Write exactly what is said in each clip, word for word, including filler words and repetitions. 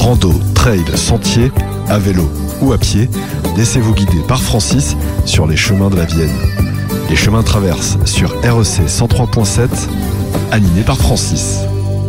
Rando, trail, sentier, à vélo ou à pied, laissez-vous guider par Francis sur les chemins de la Vienne. Les chemins traversent sur R E C cent trois point sept, animé par Francis.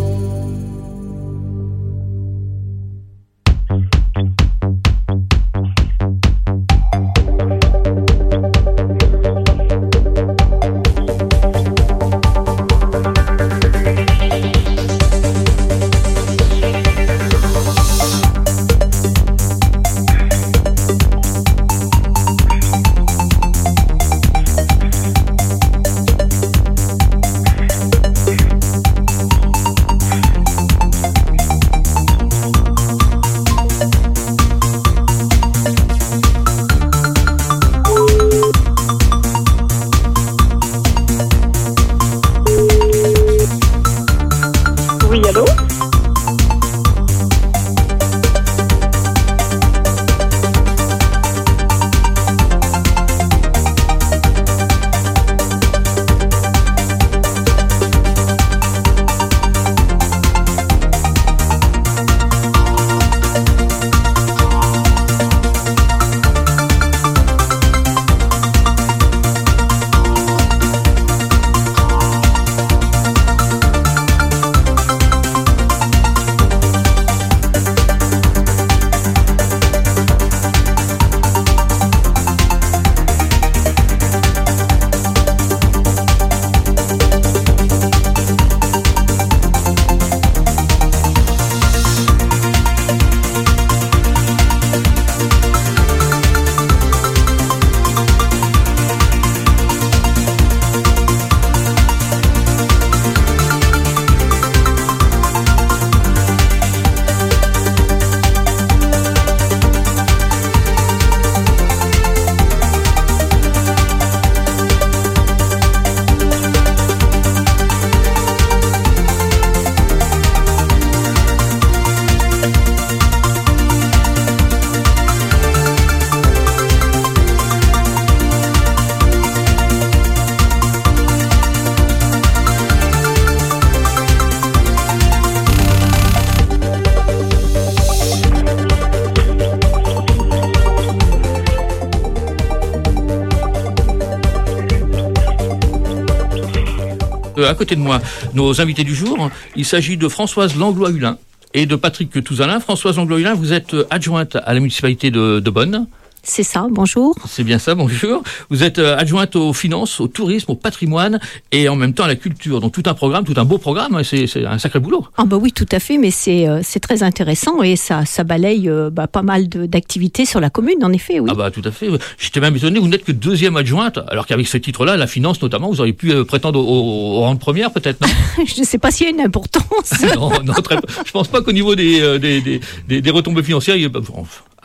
À côté de moi, nos invités du jour, il s'agit de Françoise Langlois-Hulin et de Patrick Touzalin. Françoise Langlois-Hulin, vous êtes adjointe à la municipalité de, de Bonn. C'est ça, bonjour. C'est bien ça, bonjour. Vous êtes adjointe aux finances, au tourisme, au patrimoine et en même temps à la culture. Donc tout un programme, tout un beau programme, c'est, c'est un sacré boulot. Ah bah oui, tout à fait, mais c'est, euh, c'est très intéressant et ça, ça balaye euh, bah, pas mal de, d'activités sur la commune, en effet, oui. Ah bah tout à fait. J'étais même étonné, vous n'êtes que deuxième adjointe, alors qu'avec ce titre-là, la finance notamment, vous auriez pu euh, prétendre au, au, au rang de première peut-être, non? Je ne sais pas s'il y a une importance. non, non, très peu. Je pense pas qu'au niveau des, euh, des, des, des, des retombées financières, il y a, bon,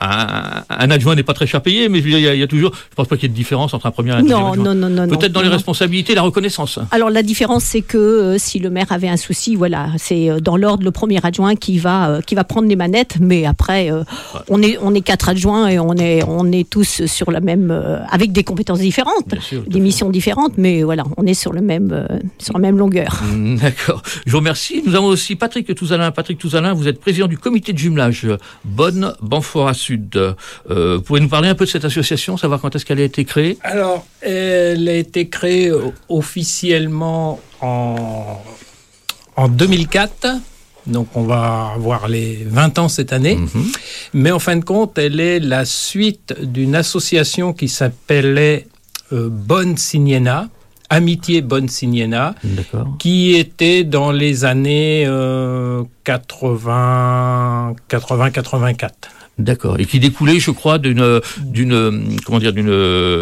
Un, un adjoint n'est pas très cher payé, mais il y, a, il y a toujours, je pense pas qu'il y ait de différence entre un premier et un deuxième non, adjoint. Non, non, non, Peut-être non, dans non. les responsabilités, la reconnaissance. Alors la différence, c'est que euh, si le maire avait un souci, voilà, c'est euh, dans l'ordre le premier adjoint qui va euh, qui va prendre les manettes, mais après euh, ouais. on est on est quatre adjoints et on est on est tous sur la même euh, avec des compétences différentes, sûr, des missions différentes, mais voilà, on est sur le même euh, sur la même longueur. Mmh, d'accord. Je vous remercie. Nous avons aussi Patrick Touzalin. Patrick Touzalin, vous êtes président du comité de jumelage Bonn Banfora Sud. Euh, vous pouvez nous parler un peu de cette association, savoir quand est-ce qu'elle a été créée? Alors, elle a été créée officiellement en, en deux mille quatre, donc on va avoir les vingt ans cette année, mmh. mais en fin de compte, elle est la suite d'une association qui s'appelait euh, Bonn Signena, Amitié Bonn Signena, qui était dans les années euh, quatre-vingts quatre-vingt-quatre. D'accord. Et qui découlait, je crois, d'une, d'une, comment dire, d'une,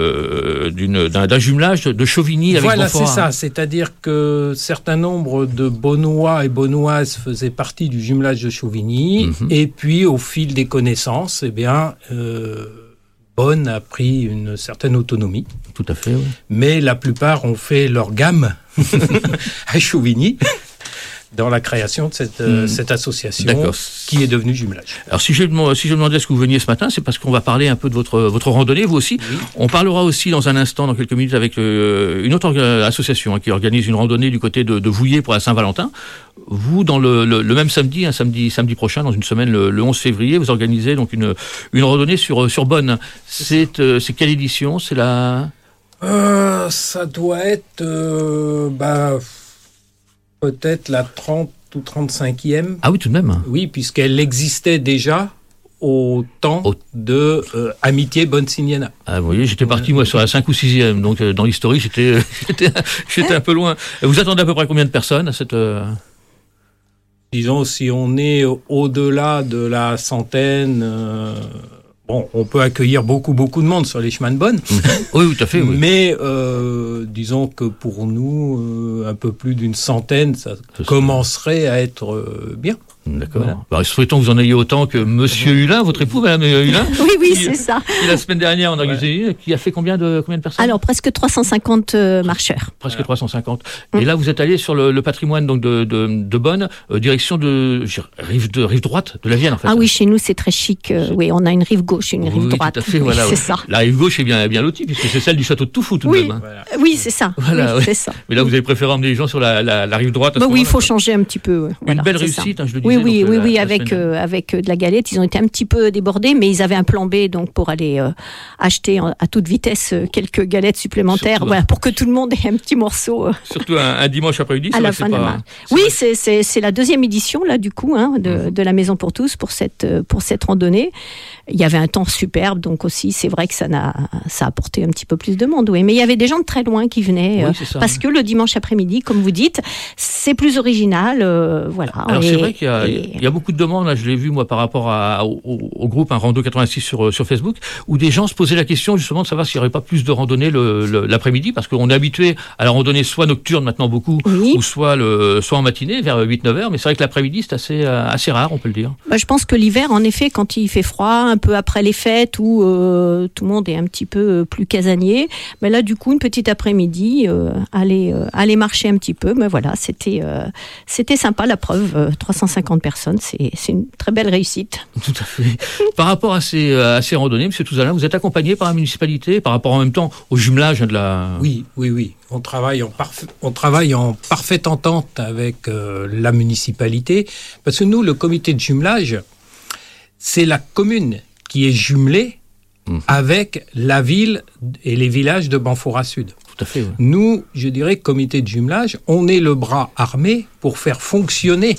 d'une, d'un, d'un jumelage de Chauvigny avec Voilà, Banfora. c'est ça. C'est-à-dire que certain nombre de Bonnois et Bonnoises faisaient partie du jumelage de Chauvigny. Mm-hmm. Et puis, au fil des connaissances, eh bien, euh, Bonn a pris une certaine autonomie. Tout à fait, oui. Mais la plupart ont fait leur gamme à Chauvigny. dans la création de cette, euh, mmh. cette association D'accord. qui est devenue Jumelage. Alors si je, si je demandais à ce que vous veniez ce matin, c'est parce qu'on va parler un peu de votre, votre randonnée, vous aussi. Oui. On parlera aussi dans un instant, dans quelques minutes, avec euh, une autre orga- association hein, qui organise une randonnée du côté de, de Vouillers pour la Saint-Valentin. Vous, dans le, le, le même samedi, un samedi, samedi prochain, dans une semaine, le, le onze février, vous organisez donc une, une randonnée sur, sur Bonn. C'est, euh, c'est quelle édition ? C'est la... Euh, ça doit être... Euh, bah, peut-être la trente ou trente-cinquième. Ah oui, tout de même. Oui, puisqu'elle existait déjà au temps au... de euh, Amitié Bonne-Signana. Ah, vous voyez, j'étais parti, moi, sur la cinq ou sixième, donc euh, dans l'historique, j'étais, j'étais, j'étais un peu loin. Vous attendez à peu près combien de personnes à cette... Euh... Disons, si on est au-delà de la centaine... Euh... Bon, on peut accueillir beaucoup, beaucoup de monde sur les chemins de Bonn. Mmh. Oui, tout à fait. Oui. Mais euh, disons que pour nous, euh, un peu plus d'une centaine, ça C'est commencerait ça. à être euh, bien. D'accord. Voilà. Bah, souhaitons que vous en ayez autant que Monsieur Hulin, votre époux, Madame Hulin. Oui, oui, qui, c'est ça. Qui la semaine dernière, on a organisé ouais. qui a fait combien de combien de personnes ? Alors presque trois cent cinquante euh, marcheurs. Presque voilà. trois cent cinquante. Mmh. Et là, vous êtes allé sur le, le patrimoine donc de de, de Bonn, euh, direction de rive de rive droite de la Vienne en fait. Ah oui, chez nous c'est très chic. Euh, oui, on a une rive gauche, une rive oui, droite. Tout à fait, oui, voilà, c'est ouais. ça. La rive gauche est bien bien lotie puisque c'est celle du château de Toufou tout oui. de même. Hein. Voilà. Oui, c'est ça. Voilà, oui, oui. c'est ça. Mais là, vous avez préféré emmener les gens sur la la, la rive droite. Bah oui, il faut changer un petit peu. Une voilà, belle réussite, hein, je le disais. Oui, oui, donc, oui, la, oui, la avec euh, avec de la galette, ils ont été un petit peu débordés, mais ils avaient un plan B donc pour aller euh, acheter à toute vitesse euh, quelques galettes supplémentaires, Surtout, voilà, pour que tout le monde ait un petit morceau. Euh, Surtout un, un dimanche après-midi. À la fin de la marche. Oui, c'est c'est c'est la deuxième édition là du coup hein, de mmh. de la Maison pour tous pour cette pour cette randonnée. Il y avait un temps superbe, donc aussi c'est vrai que ça n'a ça a apporté un petit peu plus de monde, oui. Mais il y avait des gens de très loin qui venaient oui, euh, ça, parce oui. que le dimanche après-midi, comme vous dites, c'est plus original, euh, voilà. Alors et, c'est vrai qu'il y a, et... il y a beaucoup de demandes. Là, je l'ai vu moi par rapport à, au, au groupe un Rando quatre-vingt-six sur sur Facebook, où des gens se posaient la question justement de savoir s'il n'y aurait pas plus de randonnées le, le, l'après-midi, parce qu'on est habitué à la randonnée soit nocturne maintenant beaucoup, oui. ou soit le soit en matinée vers huit neuf heures. Mais c'est vrai que l'après-midi c'est assez assez rare, on peut le dire. Bah, je pense que l'hiver, en effet, quand il fait froid, un peu après les fêtes où euh, tout le monde est un petit peu plus casanier, mais là du coup une petite après-midi, euh, aller euh, aller marcher un petit peu, mais voilà, c'était euh, c'était sympa, la preuve, euh, trois cent cinquante personnes, c'est c'est une très belle réussite. Tout à fait. Par rapport à ces à ces randonnées, Monsieur Touzalin, vous êtes accompagné par la municipalité, par rapport en même temps au jumelage de la. Oui, oui, oui. On travaille en parfait on travaille en parfaite entente avec euh, la municipalité, parce que nous, le comité de jumelage, c'est la commune qui est jumelée mmh. avec la ville et les villages de Banfora Sud. Tout à fait. Oui. Nous, je dirais, comité de jumelage, on est le bras armé pour faire fonctionner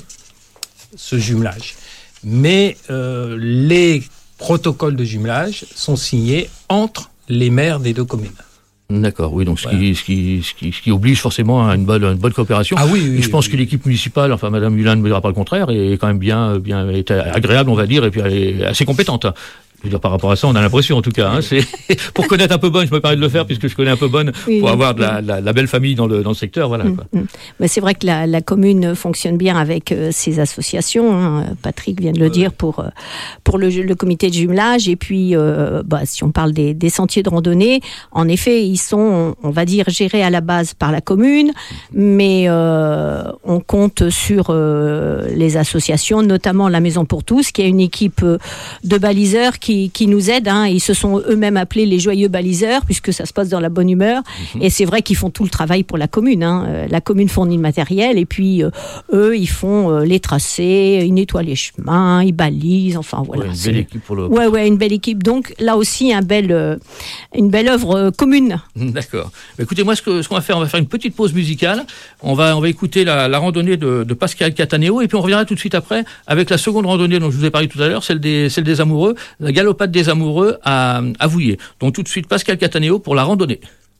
ce jumelage. Mais euh, les protocoles de jumelage sont signés entre les maires des deux communes. D'accord, oui, donc ce, voilà. qui, ce, qui, ce, qui, ce qui oblige forcément à une bonne, une bonne coopération. Ah oui, oui. Et je pense oui, que oui. l'équipe municipale, enfin Madame Hulin ne me dira pas le contraire, est quand même bien, bien est agréable, on va dire, et puis elle est assez compétente. Je veux dire, par rapport à ça, on a l'impression, en tout cas. Hein, c'est pour connaître un peu Bonn, je me permets de le faire puisque je connais un peu Bonn, oui, pour oui, avoir de la, la, la belle famille dans le, dans le secteur, voilà. Quoi. Mmh, mmh. Mais c'est vrai que la, la commune fonctionne bien avec euh, ses associations. Hein. Patrick vient de le ouais. dire pour euh, pour le, le comité de jumelage. Et puis, euh, bah, si on parle des, des sentiers de randonnée, en effet, ils sont, on va dire, gérés à la base par la commune, mais euh, on compte sur euh, les associations, notamment la Maison pour tous, qui a une équipe de baliseurs qui Qui, qui nous aident. Hein. Ils se sont eux-mêmes appelés les joyeux baliseurs, puisque ça se passe dans la bonne humeur. Mmh. Et c'est vrai qu'ils font tout le travail pour la commune. Hein. Euh, la commune fournit le matériel, et puis euh, eux, ils font euh, les tracés, ils nettoient les chemins, ils balisent. Enfin voilà. Ouais, une c'est... belle équipe pour le. Ouais, ouais, une belle équipe. Donc là aussi, un bel, euh, une belle œuvre euh, commune. D'accord. Écoutez, moi, ce, que, ce qu'on va faire, on va faire une petite pause musicale. On va, on va écouter la, la randonnée de, de Pascal Cataneo, et puis on reviendra tout de suite après avec la seconde randonnée dont je vous ai parlé tout à l'heure, celle des, celle des amoureux. La galopade des amoureux à, à Vouillers. Donc tout de suite Pascal Cataneo pour la randonnée.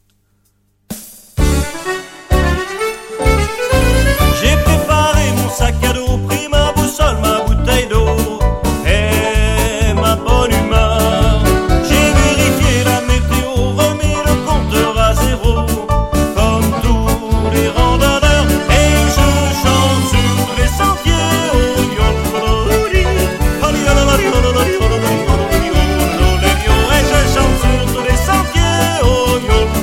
J'ai préparé mon sac à dos, pris ma boussole, ma bouteille d'eau et ma bonne humeur. J'ai vérifié la météo, remis le compteur à zéro, comme tous les randonneurs, et je chante sur tous les sentiers. Oh, yo, et je chante sur tous les sentiers. Oh, yo,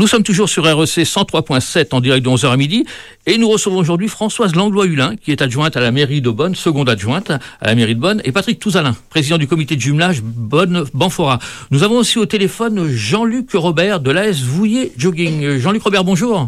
sommes toujours sur R E C cent trois point sept en direct de onze heures à midi et nous recevons aujourd'hui Françoise Langlois-Hulin qui est adjointe à la mairie de Bonne, seconde adjointe à la mairie de Bonne, et Patrick Touzalin, président du comité de jumelage Bonne-Banfora. Nous avons aussi au téléphone Jean-Luc Robert de l'A S Vouillé Jogging. Jean-Luc Robert, bonjour.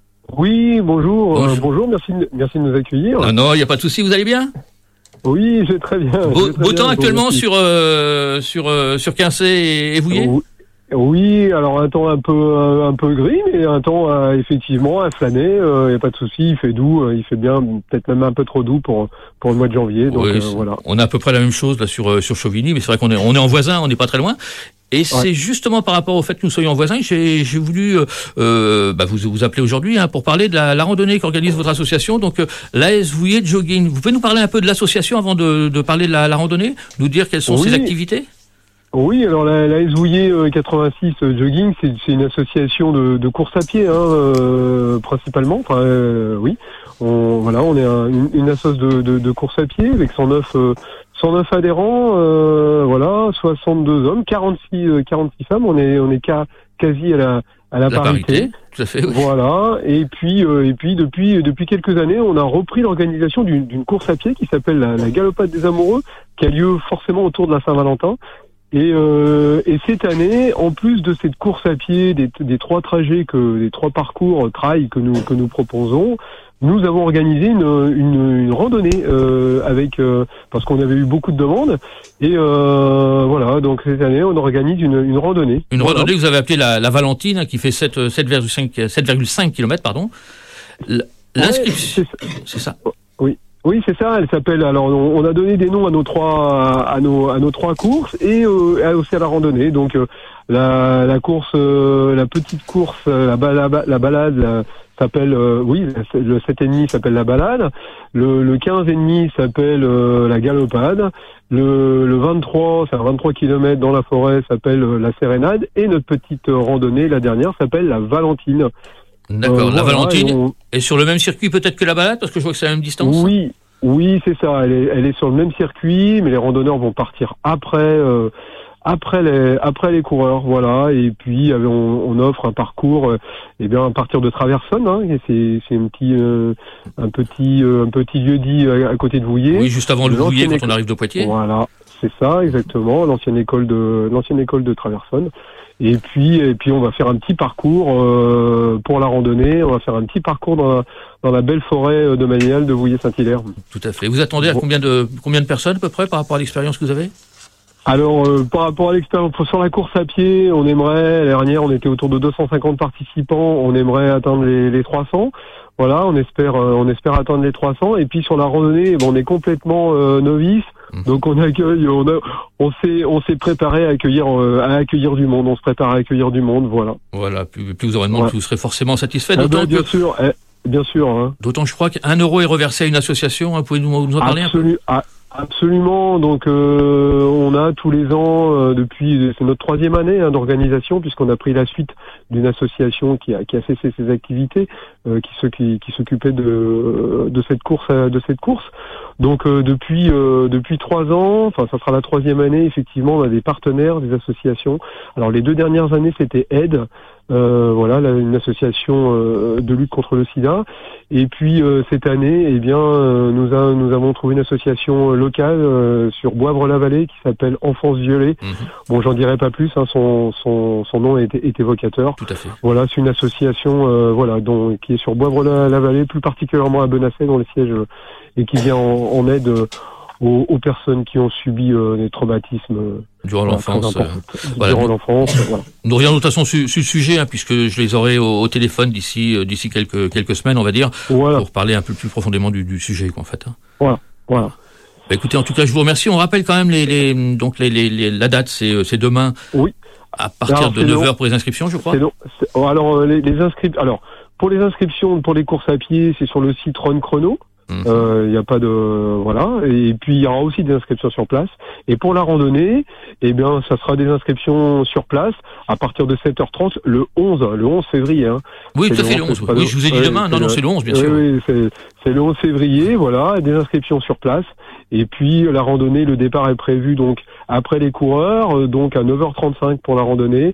Oui, bonjour. Bonjour. Euh, bonjour, merci, merci de nous accueillir. Ah non, il n'y a pas de souci, vous allez bien? Oui, j'ai très bien. Beau, j'ai très beau bien, temps actuellement aussi. sur, euh, sur, euh, sur Quincé et, et Vouillé? Oui. Oui, alors un temps un peu un, un peu gris, mais un temps euh, effectivement à flâner. Il euh, n'y a pas de souci, il fait doux, euh, il fait bien, peut-être même un peu trop doux pour pour le mois de janvier. Donc Oui, euh, voilà. On a à peu près la même chose là sur euh, sur Chauvigny, mais c'est vrai qu'on est on est en voisin, on n'est pas très loin. Et c'est Ouais. justement par rapport au fait que nous soyons voisins, j'ai j'ai voulu euh, euh, bah, vous vous appeler aujourd'hui hein, pour parler de la, la randonnée qu'organise votre association, donc euh, l'A S Vouillé Jogging. Vous pouvez nous parler un peu de l'association avant de, de parler de la, la randonnée, nous dire quelles sont Oui. ses activités? Oui, alors la, la S Vouillé euh, quatre-vingt-six euh, Jogging, c'est c'est une association de, de course à pied, hein, euh, principalement. Enfin, euh, oui, on, voilà, on est un, une, une assoce de, de, de course à pied avec cent neuf, euh, cent neuf adhérents, euh, voilà, soixante-deux hommes, quarante-six, euh, quarante-six femmes. On est, on est ca- quasi à la, à la, La parité. parité, tout à fait. Oui. Voilà. Et puis, euh, et puis depuis, depuis quelques années, on a repris l'organisation d'une, d'une course à pied qui s'appelle la, la Galopade des Amoureux, qui a lieu forcément autour de la Saint-Valentin. Et, euh, et cette année, en plus de cette course à pied, des, des trois trajets, que des trois parcours euh, trail que nous que nous proposons, nous avons organisé une, une, une randonnée euh, avec euh, parce qu'on avait eu beaucoup de demandes. Et euh, voilà, donc cette année, on organise une, une randonnée. Une Voilà. randonnée que vous avez appelée la, la Valentine, hein, qui fait sept virgule cinq kilomètres, pardon. L- L'inscription, Ouais, c'est ça. Oui, c'est ça. Elle s'appelle. Alors, on, on a donné des noms à nos trois, à nos, à nos trois courses et euh, aussi à la randonnée. Donc, euh, la, la course, euh, la petite course, euh, la, ba- la, ba- la balade euh, s'appelle. Euh, oui, le sept virgule cinq s'appelle la balade. Le, le quinze virgule cinq s'appelle euh, la galopade. Le, le vingt-trois, c'est un vingt-trois kilomètres dans la forêt, s'appelle euh, la sérénade. Et notre petite euh, randonnée, la dernière, s'appelle la Valentine. D'accord. Euh, la voilà, Valentine et on- est sur le même circuit peut-être que la balade, parce que je vois que c'est la même distance. Oui, oui, c'est ça. Elle est, elle est sur le même circuit, mais les randonneurs vont partir après, euh, après les, après les coureurs, voilà. Et puis euh, on, on offre un parcours, euh, eh bien à partir de Traversonne. Hein, et c'est, c'est un petit, euh, un petit, euh, un petit lieu-dit à, à côté de Vouillé. Oui, juste avant le L'ancienne Vouillé, quand école- on arrive de Poitiers. Voilà, c'est ça, exactement. L'ancienne école de, l'ancienne école de Traversonne. Et puis, et puis on va faire un petit parcours euh, pour la randonnée. On va faire un petit parcours dans la, dans la belle forêt de Manial de Vouillé-Saint-Hilaire. Tout à fait. Vous attendez à Bon. combien de combien de personnes à peu près par rapport à l'expérience que vous avez? Alors, euh, par rapport à l'expérience sur la course à pied, on aimerait, l'année dernière, on était autour de deux cent cinquante participants, on aimerait atteindre les, les trois cents. Voilà, on espère, euh, on espère atteindre les trois cents. Et puis sur la randonnée, bon, on est complètement euh, novice, Mmh. donc on accueille, on a, on s'est, on s'est préparé à accueillir, euh, à accueillir du monde. On se prépare à accueillir du monde, voilà. Voilà, plus, plus vous aurez de monde, Ouais. plus vous serez forcément satisfait. Ah D'autant ben, bien que, sûr, eh, bien sûr. Hein. d'autant que je crois qu'un euro est reversé à une association. Hein. Vous pouvez nous, nous en parler un peu? Absolu- ah, absolument. Donc, euh, on a tous les ans, euh, depuis, c'est notre troisième année hein, d'organisation, puisqu'on a pris la suite d'une association qui a, qui a cessé ses activités, euh, qui, se, qui, qui s'occupait de, de cette course, euh, de cette course. Donc, euh, depuis, euh, depuis trois ans, enfin, ça sera la troisième année. Effectivement, on a des partenaires, des associations. Alors, les deux dernières années, c'était Aide. Euh, voilà, là, une association euh, de lutte contre le sida. Et puis euh, cette année, eh bien, euh, nous, a, nous avons trouvé une association locale euh, sur Boivre-la-Vallée qui s'appelle Enfance Violée. Mmh. Bon, j'en dirai pas plus. Hein, son, son, son nom est, est évocateur. Tout à fait. Voilà, c'est une association, euh, voilà, dont, qui est sur Boivre-la-Vallée, plus particulièrement à Benassay, dont le siège euh, et qui vient en, en aide euh, aux, aux personnes qui ont subi euh, des traumatismes. Euh, Durant voilà, l'enfance. très euh, importants. voilà. Durant l'enfance, euh, voilà. Nous reviendrons de toute façon sur, sur le sujet, hein, puisque je les aurai au, au téléphone d'ici euh, d'ici quelques quelques semaines, on va dire, Voilà, pour parler un peu plus profondément du, du sujet, quoi, en fait. Hein. voilà. Bah, écoutez, en tout cas, je vous remercie. On rappelle quand même les, les donc les, les, les- la date, c'est euh, c'est demain. Oui. À partir Alors, de c'est neuf long. heures pour les inscriptions, je crois. C'est long. C'est- oh, alors euh, les, les inscriptions. Alors pour les inscriptions pour les courses à pied, c'est sur le site Run Chrono. Mhm. Euh, Il n'y a pas de voilà. Et puis il y aura aussi des inscriptions sur place. Et pour la randonnée, eh bien ça sera des inscriptions sur place à partir de sept heures trente le onze, le onze février. Hein. Oui, C'est tout à fait, le le onze, onze. c'est pas Oui, le- je vous ai dit ouais, demain. c'est Non, non, le- c'est le onze, bien Oui, sûr. oui, c'est c'est le onze février, voilà, des inscriptions sur place. Et puis la randonnée, le départ est prévu donc après les coureurs, euh, donc à neuf heures trente-cinq pour la randonnée.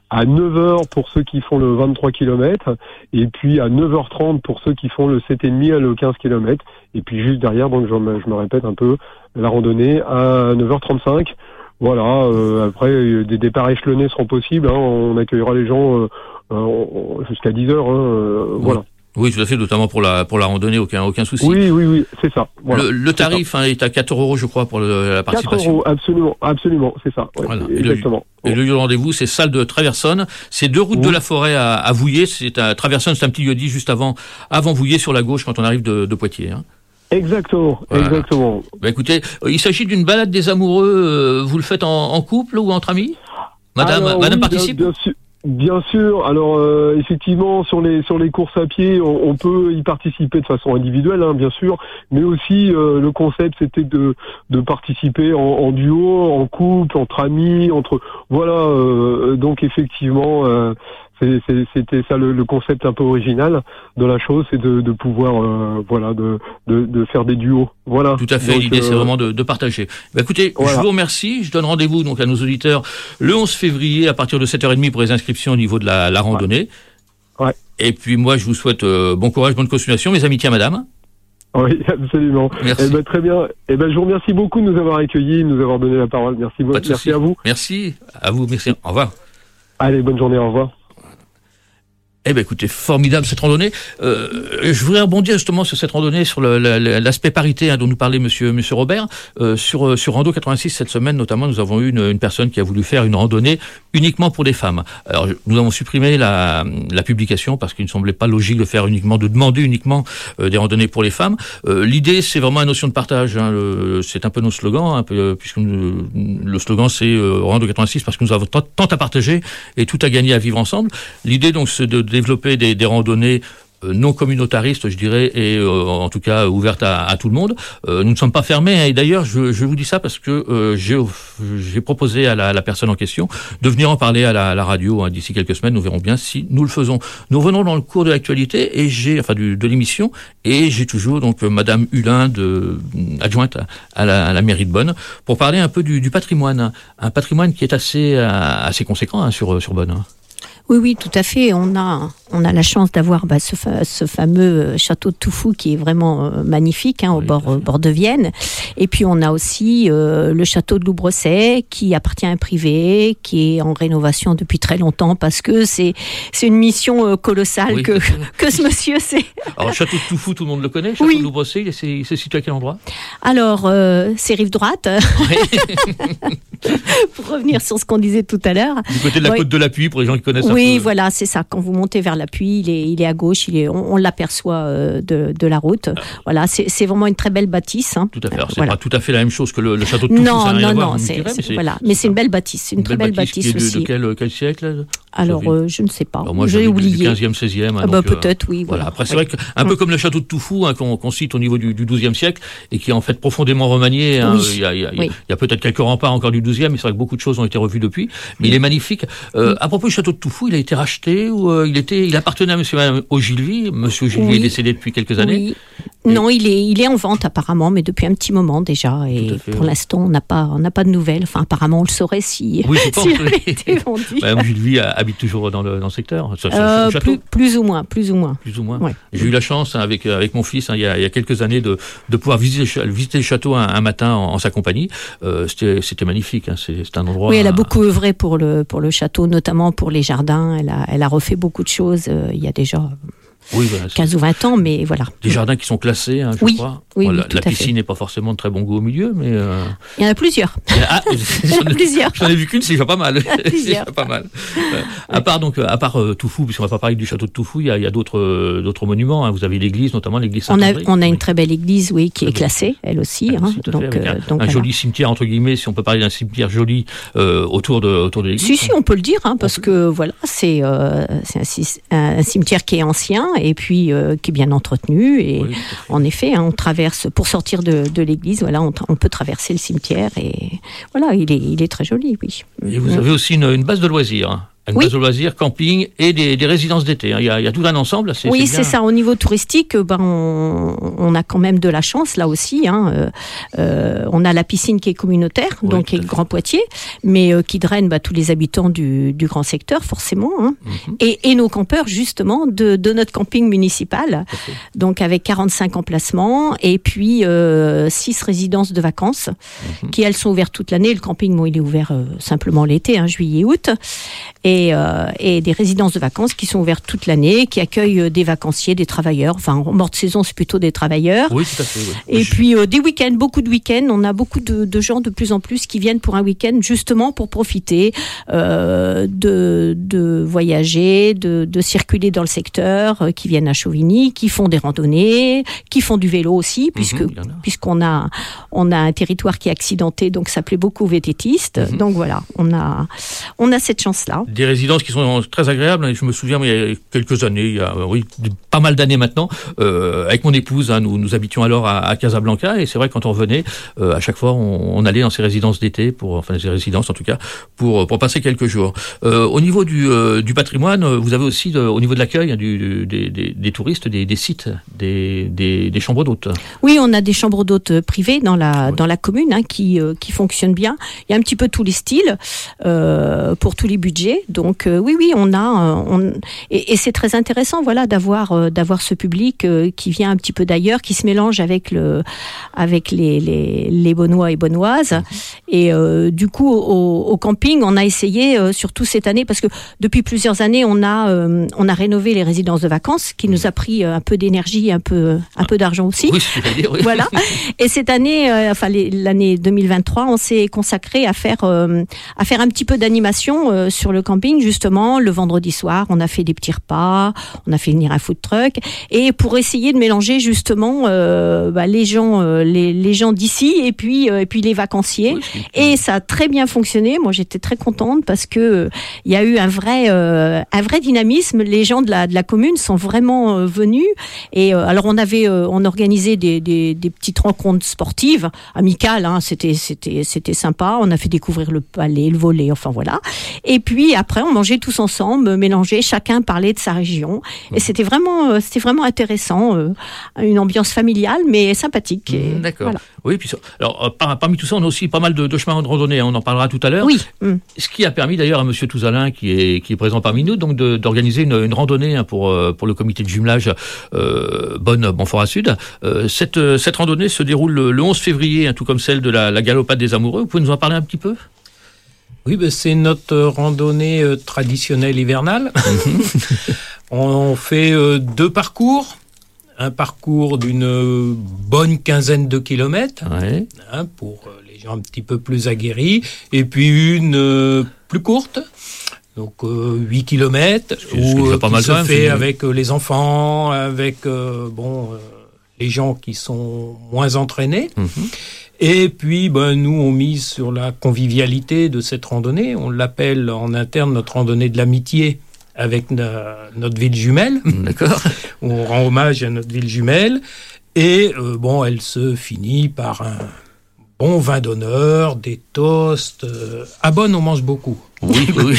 à neuf heures pour ceux qui font le vingt-trois kilomètres, et puis à neuf heures trente pour ceux qui font le sept virgule cinq à le quinze kilomètres, et puis juste derrière, donc je me, je me répète un peu, la randonnée à neuf heures trente-cinq. Voilà, euh, après des départs échelonnés seront possibles, hein, on accueillera les gens euh, euh, jusqu'à dix heures, hein, euh, oui. Voilà. Oui, tout à fait, notamment pour la pour la randonnée, aucun aucun souci. Oui, oui, oui, c'est ça. Voilà. Le, le tarif hein, est à quatre euros, je crois, pour le, la participation. quatre euros, absolument, absolument, c'est ça. Ouais, voilà. Exactement. Et le, et le rendez-vous, c'est salle de Traversonne. C'est deux routes oui. de la Forêt à, à Vouillers. C'est à Traversonne, c'est un petit lieu-dit juste avant avant Vouillers sur la gauche quand on arrive de, de Poitiers. Hein. Exactement, voilà. exactement. Bah, écoutez, il s'agit d'une balade des amoureux. Euh, vous le faites en, en couple ou entre amis, Madame, Alors, Madame oui, participe. Bien, bien sûr. Bien sûr. Alors euh, effectivement, sur les sur les courses à pied, on, on peut y participer de façon individuelle, hein, bien sûr, mais aussi euh, le concept c'était de de participer en, en duo, en couple, entre amis, entre voilà. Euh, donc effectivement, euh, c'est, c'est, c'était ça le, le concept un peu original de la chose, c'est de, de pouvoir euh, voilà de, de de faire des duos. Voilà. Tout à fait. Donc, l'idée, euh... c'est vraiment de, de partager. Bah, écoutez, voilà. Je vous remercie. Je donne rendez-vous donc à nos auditeurs le onze février à partir de sept heures trente pour les inscriptions au niveau de la, la randonnée. Ouais. Et puis moi, je vous souhaite euh, bon courage, bonne continuation. Mes amitiés à madame. Oui, absolument. Merci. Eh ben, très bien. Eh ben, je vous remercie beaucoup de nous avoir accueillis, de nous avoir donné la parole. Merci beaucoup. Merci à vous. Merci à vous. Merci. Au revoir. Allez, bonne journée. Au revoir. Eh ben écoutez, formidable cette randonnée. Euh, je voudrais rebondir justement sur cette randonnée, sur le, le, l'aspect parité hein, dont nous parlait Monsieur Monsieur Robert. Euh, sur sur Rando quatre-vingt-six cette semaine notamment, nous avons eu une, une personne qui a voulu faire une randonnée uniquement pour des femmes. Alors nous avons supprimé la la publication parce qu'il ne semblait pas logique de faire uniquement, de demander uniquement euh, des randonnées pour les femmes. Euh, l'idée c'est vraiment la notion de partage. Hein, le, c'est un peu notre slogan, un peu, puisque nous, le slogan c'est euh, Rando quatre-vingt-six parce que nous avons tant, tant à partager et tout à gagner à vivre ensemble. L'idée donc c'est de développer des, des randonnées euh, non communautaristes, je dirais, et euh, en tout cas ouvertes à, à tout le monde. Euh, nous ne sommes pas fermés, hein, et d'ailleurs, je, je vous dis ça parce que euh, j'ai, j'ai proposé à la, la personne en question de venir en parler à la, à la radio hein, d'ici quelques semaines. Nous verrons bien si nous le faisons. Nous revenons dans le cours de l'actualité et j'ai, enfin, du, de l'émission, et j'ai toujours donc Madame Hulin, de, adjointe à, à, la, à la mairie de Bonn, pour parler un peu du, du patrimoine, un patrimoine qui est assez, assez conséquent hein, sur, sur Bonn. Hein. Oui, oui, tout à fait. On a, on a la chance d'avoir bah, ce, fa- ce fameux château de Toufou qui est vraiment euh, magnifique, hein, au oui, bord, bord de Vienne. Et puis on a aussi euh, le château de Loubrecet qui appartient à un privé, qui est en rénovation depuis très longtemps parce que c'est, c'est une mission euh, colossale oui, que, que ce monsieur sait. Alors le château de Toufou, tout le monde le connaît. Le château oui. de Loubrecet, il, il se situe à quel endroit ? Alors, euh, c'est rive droite. Oui. Pour revenir sur ce qu'on disait tout à l'heure. Du côté de la oui. côte de l'Appui, pour les gens qui connaissent. Oui, voilà, c'est ça. Quand vous montez vers l'Appui, il est, il est à gauche, il est, on, on l'aperçoit euh, de, de la route. Ah. Voilà, c'est, c'est vraiment une très belle bâtisse. Hein. Tout à fait. Alors, c'est voilà. pas tout à fait la même chose que le, le château de Toufou. Non, ça n'a rien non, à non, voir, c'est, dirais, c'est, mais c'est, voilà. Mais c'est une belle bâtisse, c'est une, une très belle bâtisse, bâtisse aussi. De, de quel, quel siècle ? Alors, euh, je ne sais pas. Alors moi, j'ai oublié. Du quinzième, seizième. Hein, ah bah, donc, peut-être, oui. Voilà. voilà. Après, c'est oui. vrai qu'un peu comme le château de Toufou, hein, qu'on, qu'on cite au niveau du, du douzième siècle, et qui est en fait profondément remanié. Hein, oui. Il y a, il y a, oui. il y a peut-être quelques remparts encore du douzième, mais c'est vrai que beaucoup de choses ont été revues depuis. Mais oui. il est magnifique. Euh, oui. À propos du château de Toufou, il a été racheté ou euh, il était, il appartenait à Monsieur Ogilvy. Monsieur Ogilvy oui. est décédé depuis quelques années. Oui. Non, il est, il est en vente apparemment, mais depuis un petit moment déjà. Et fait, pour oui. l'instant, on n'a pas, on n'a pas de nouvelles. Enfin, apparemment, on le saurait si. Oui, je pense. si oui. été vendu. Madame Ogilvy habite toujours dans le, dans le secteur. Sur, euh, sur le château. Plus, plus ou moins, plus ou moins. Plus ou moins. Ouais. J'ai eu la chance hein, avec avec mon fils hein, il, y a, il y a quelques années de de pouvoir visiter visiter le château un, un matin en, en sa compagnie. Euh, c'était c'était magnifique. Hein, c'est, c'est un endroit. Oui, elle a beaucoup œuvré pour le pour le château, notamment pour les jardins. Elle a elle a refait beaucoup de choses. Euh, il y a déjà. Oui, voilà, quinze ou vingt ans, mais voilà. Des jardins qui sont classés, hein, je oui, crois. Oui, bon, oui, la, tout la à piscine n'est pas forcément de très bon goût au milieu, mais... Euh... Il y en a plusieurs. Il y a, ah, Il y en a plusieurs. J'en ai vu qu'une, c'est déjà pas mal. C'est déjà pas mal. Euh, à part, donc, à part euh, Toufou, puisqu'on va pas parler du château de Toufou, il y a, il y a d'autres, euh, d'autres monuments. Hein. Vous avez l'église, notamment l'église Saint-André. On a, on a oui. une très belle église, oui, qui est classée, elle aussi. Elle hein, aussi donc, fait, euh, un, donc, un voilà. joli cimetière, entre guillemets, si on peut parler d'un cimetière joli euh, autour, de, autour de l'église. Si, si, on peut le dire, hein, parce que voilà, c'est, euh, c'est un, un cimetière qui est ancien et puis euh, qui est bien entretenu. Et oui, en effet, hein, on traverse, pour sortir de, de l'église, voilà, on, on peut traverser le cimetière et voilà, il est, il est très joli, oui. Et vous avez aussi une, une base de loisirs. Une Oui. base de loisirs, camping et des, des résidences d'été. hein. Il y, a, il y a tout un ensemble. C'est, Oui, c'est, c'est ça. Au niveau touristique, ben, on, on a quand même de la chance là aussi. Hein. Euh, euh, on a la piscine qui est communautaire, Oui, donc tout qui est à le fait. Grand Poitiers, mais euh, qui draine bah, tous les habitants du, du grand secteur, forcément. Hein. Mhm. Et, et nos campeurs, justement, de, de notre camping municipal, donc avec quarante-cinq emplacements et puis euh, six résidences de vacances, Mhm. qui elles sont ouvertes toute l'année. Le camping, bon, il est ouvert euh, simplement l'été, hein, juillet, août, et, euh, et des résidences de vacances qui sont ouvertes toute l'année, qui accueillent euh, des vacanciers, des travailleurs. Enfin, en morte saison, c'est plutôt des travailleurs. Oui, tout à fait. Oui. Et puis euh, des week-ends, beaucoup de week-ends. On a beaucoup de, de gens de plus en plus qui viennent pour un week-end justement pour profiter euh, de, de voyager, de, de circuler dans le secteur, euh, qui viennent à Chauvigny, qui font des randonnées, qui font du vélo aussi, puisque Mhm, il y en a. puisqu'on a on a un territoire qui est accidenté, donc ça plaît beaucoup aux vététistes. Mhm. Donc voilà, on a on a cette chance-là. Des résidences qui sont très agréables. Je me souviens, il y a quelques années, il y a oui, pas mal d'années maintenant, euh, avec mon épouse, hein, nous, nous habitions alors à, à Casablanca, et c'est vrai que quand on revenait, euh, à chaque fois, on, on allait dans ces résidences d'été, pour, enfin ces résidences en tout cas, pour, pour passer quelques jours. Euh, au niveau du, euh, du patrimoine, vous avez aussi, de, au niveau de l'accueil hein, du, du, des, des, des touristes, des, des sites, des, des, des chambres d'hôtes. Oui, on a des chambres d'hôtes privées dans la Oui. dans la commune hein, qui euh, qui fonctionnent bien. Il y a un petit peu tous les styles euh, pour tous les budgets. Donc euh, oui, oui, on a euh, on et, et c'est très intéressant, voilà, d'avoir euh, d'avoir ce public euh, qui vient un petit peu d'ailleurs, qui se mélange avec le avec les les, les Bonnois et Bonnoises. Et euh, du coup, au, au camping, on a essayé euh, surtout cette année parce que depuis plusieurs années, on a euh, on a rénové les résidences de vacances, qui nous a pris euh, un peu d'énergie, un peu un peu d'argent aussi. Oui, je vais dire, oui. Voilà. Et cette année, euh, enfin les- l'année deux mille vingt-trois, on s'est consacré à faire euh, à faire un petit peu d'animation euh, sur le camping, justement le vendredi soir. On a fait des petits repas, on a fait venir un food truck, et pour essayer de mélanger justement euh, bah, les gens euh, les, les gens d'ici et puis euh, et puis les vacanciers. Oui, c'est- Et ça a très bien fonctionné. Moi, j'étais très contente parce que euh, il y a eu un vrai euh, un vrai dynamisme. Les gens de la de la commune sont vraiment euh, venus. Et euh, alors on avait euh, on organisait des, des des petites rencontres sportives amicales. Hein, c'était c'était c'était sympa. On a fait découvrir le palais, le volley. Enfin voilà. Et puis après, on mangeait tous ensemble, mélangés. Chacun parlait de sa région. Et c'était vraiment euh, c'était vraiment intéressant. Euh, une ambiance familiale mais sympathique. Et Mm, D'accord. voilà. Oui, puis ça- alors euh, par- parmi tout ça, on a aussi pas mal de, de chemins de randonnée. hein, on en parlera tout à l'heure. Oui. Mm. Ce qui a permis d'ailleurs à Monsieur Touzalin, qui est qui est présent parmi nous, donc de- d'organiser une, une randonnée hein, pour euh, pour le comité de jumelage euh, Bonne Bonfort Sud. Euh, cette euh, cette randonnée se déroule le, le onze février, hein, tout comme celle de la, la galopade des amoureux. Vous pouvez nous en parler un petit peu? Oui, ben, c'est notre euh, randonnée euh, traditionnelle hivernale. On fait euh, deux parcours. Un parcours d'une euh, bonne quinzaine de kilomètres, Ouais. hein, pour euh, les gens un petit peu plus aguerris, et puis une euh, plus courte, donc euh, huit kilomètres, Ce qui est- ce qui est où, déjà euh, pas qui mal se quand même, fait c'est- avec euh, les enfants, avec euh, bon, euh, les gens qui sont moins entraînés. Mhm. Et puis, ben, nous, on mise sur la convivialité de cette randonnée. On l'appelle en interne notre randonnée de l'amitié avec na- notre ville jumelle. D'accord. On rend hommage à notre ville jumelle. Et euh, bon, elle se finit par un bon vin d'honneur, des toasts. Euh, à Bonne, on mange beaucoup. Oui, oui.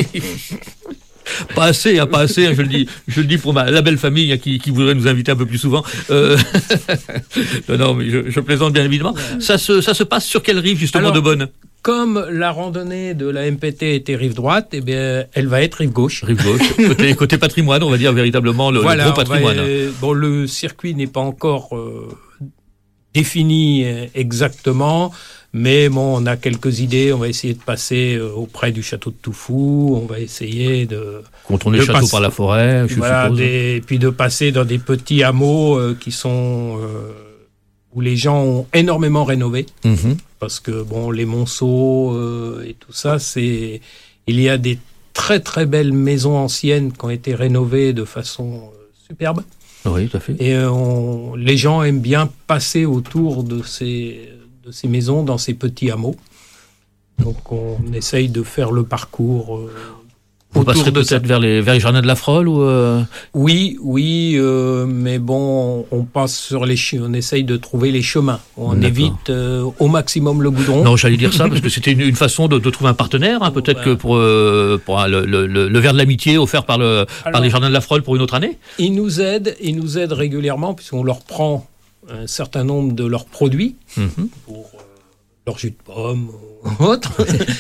Pas assez, hein, pas assez. hein, je le dis, je le dis pour ma, la belle famille hein, qui, qui voudrait nous inviter un peu plus souvent. Euh, non, non, mais je, je plaisante bien évidemment. Ça se, ça se passe sur quelle rive justement Alors, de Bonne? Comme la randonnée de la M P T était rive droite, eh bien, elle va être rive gauche. Rive gauche, côté, côté patrimoine, on va dire véritablement le, le Voilà, gros on va- patrimoine. hein. bon, le circuit n'est pas encore euh, défini euh, exactement, mais bon, on a quelques idées. On va essayer de passer euh, auprès du château de Toufou. On va essayer de Contourner de le château passe- par la forêt, je voilà, suppose. des- et puis de passer dans des petits hameaux euh, qui sont euh, où les gens ont énormément rénové. Mhm. Parce que bon, les monceaux euh, et tout ça, c'est il y a des très très belles maisons anciennes qui ont été rénovées de façon euh, superbe. Oui, tout à fait. Et euh, on, les gens aiment bien passer autour de ces de ces maisons dans ces petits hameaux. Donc on essaye de faire le parcours euh, Vous autour passerez de ça. peut-être vers les, vers les jardins de la Frolle ou euh... Oui, oui, euh, mais bon, on passe sur les, che- on essaye de trouver les chemins. On D'accord. évite euh, au maximum le goudron. Non, j'allais dire ça parce que c'était une, une façon de, de trouver un partenaire, hein, peut-être Ouais. que pour, euh, pour euh, le, le, le, le verre de l'amitié offert par, le, par Alors- les jardins de la Frolle pour une autre année. Ils nous aident, ils nous aident régulièrement puisqu'on leur prend un certain nombre de leurs produits Mhm. pour euh, leur jus de pomme ou autre.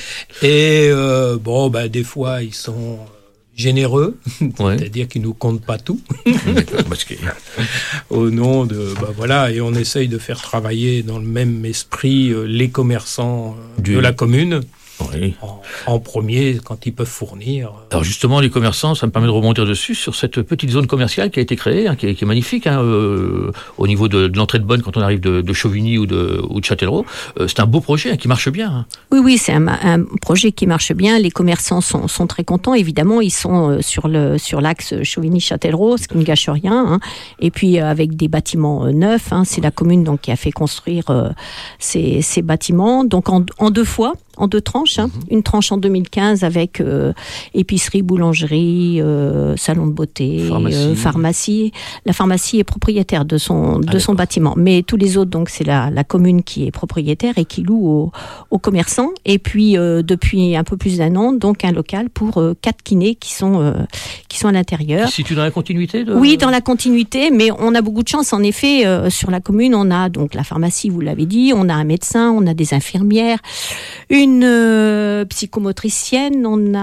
Et euh, bon, bah, des fois, ils sont euh, généreux, Ouais. c'est-à-dire qu'ils nous comptent pas tout D'accord, parce que- au nom de, bah voilà, et on essaye de faire travailler dans le même esprit euh, les commerçants euh, Du- de la commune. Oui. En, en premier, quand ils peuvent fournir. Alors justement, les commerçants, ça me permet de rebondir dessus sur cette petite zone commerciale qui a été créée, hein, qui, est, qui est magnifique, hein, euh, au niveau de, de l'entrée de Bonne quand on arrive de, de Chauvigny ou de, ou de Châtellerault. Euh, c'est un beau projet hein, qui marche bien. Hein. Oui, oui, c'est un, un projet qui marche bien. Les commerçants sont, sont très contents. Évidemment, ils sont euh, sur le sur l'axe Chauvigny-Châtellerault, ce qui ne gâche rien. Hein. Et puis euh, avec des bâtiments euh, neufs. Hein, c'est la commune donc qui a fait construire euh, ces, ces bâtiments. Donc en, en deux fois. En deux tranches, hein. mm-hmm. Une tranche en deux mille quinze avec euh, épicerie, boulangerie, euh, salon de beauté, pharmacie. Euh, pharmacie. La pharmacie est propriétaire de son ah, de son bâtiment, mais tous les autres donc c'est la, la commune qui est propriétaire et qui loue aux, aux commerçants. Et puis euh, depuis un peu plus d'un an donc un local pour euh, quatre kinés qui sont euh, qui sont à l'intérieur. Qui se situe dans la continuité de... Oui, dans la continuité, mais on a beaucoup de chance en effet euh, sur la commune. On a donc la pharmacie, vous l'avez dit, on a un médecin, on a des infirmières, une Une euh, psychomotricienne, on